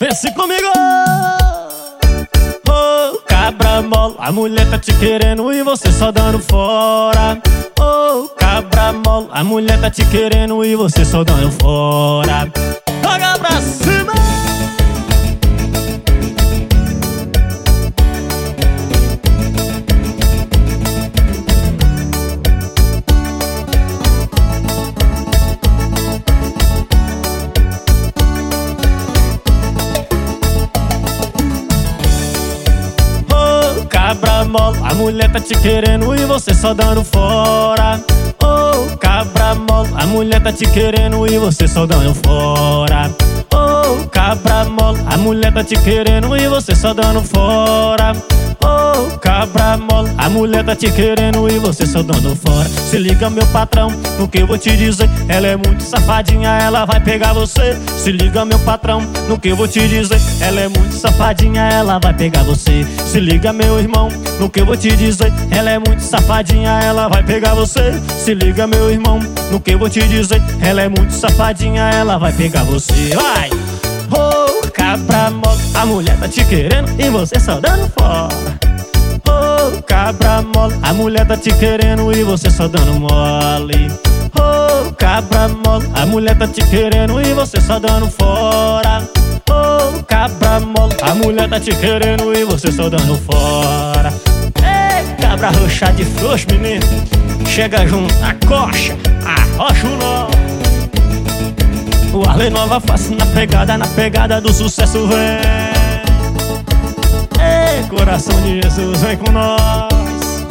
Pense comigo. Ô, cabra mole, a mulher tá te querendo e você só dando fora. Ô, cabra mole, a mulher tá te querendo e você só dando fora. Joga pra cima. Cabra mole, a mulher tá te querendo e você só dando fora. Oh, cabra mole, a mulher tá te querendo e você só dando fora. Oh, cabra mole, a mulher tá te querendo e você só dando fora. Oh, cabra mole, a mulher tá te querendo e você só dando fora. Se liga, meu patrão, no que eu vou te dizer. Ela é muito safadinha, ela vai pegar você. Se liga, meu patrão, no que eu vou te dizer. Ela é muito safadinha, ela vai pegar você. Se liga, meu irmão, no que eu vou te dizer. Ela é muito safadinha, ela vai pegar você. Se liga, meu irmão, no que eu vou te dizer. Ela é muito safadinha, ela vai pegar você. Vai! Oh, cabra mole, a mulher tá te querendo e você só dando fora. Oh, cabra mole, a mulher tá te querendo e você só dando mole. Oh, cabra mole, a mulher tá te querendo e você só dando fora. Oh, cabra mole, a mulher tá te querendo e você só dando fora. Ei, cabra roxa de frouxo, menino, chega junto, acocha, arrocha o nó. O Arley Nova Face na pegada do sucesso vem. Ei, coração de Jesus, vem com nós.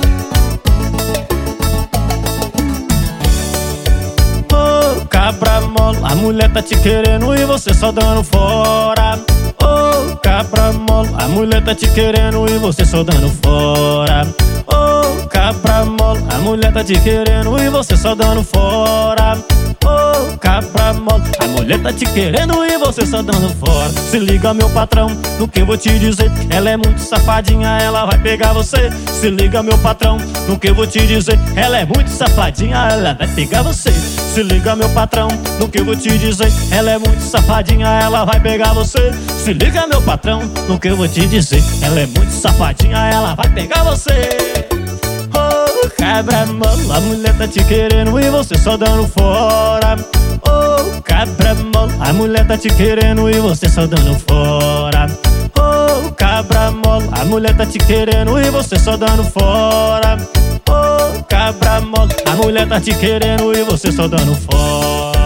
Oh, cabra mole, a mulher tá te querendo e você só dando fora. Oh, cabra mole, a mulher tá te querendo e você só dando fora. Oh, cabra mole, a mulher tá te querendo e você só dando fora. Oh, cabra mole, a mulher tá te querendo e você só dando fora. Se liga, meu patrão, no que eu vou te dizer. Ela é muito safadinha, ela vai pegar você. Se liga, meu patrão, no que eu vou te dizer. Ela é muito safadinha, ela vai pegar você. Se liga, meu patrão, no que eu vou te dizer. Ela é muito safadinha, ela vai pegar você. Se liga, meu patrão, no que eu vou te dizer. Ela é muito safadinha, ela vai pegar você. Cabra mole, a mulher tá te querendo e você só dando fora. Oh, cabra mole, a mulher tá te querendo e você só dando fora. Oh, cabra mole, a mulher tá te querendo e você só dando fora. Oh, cabra mole, a mulher tá te querendo e você só dando fora.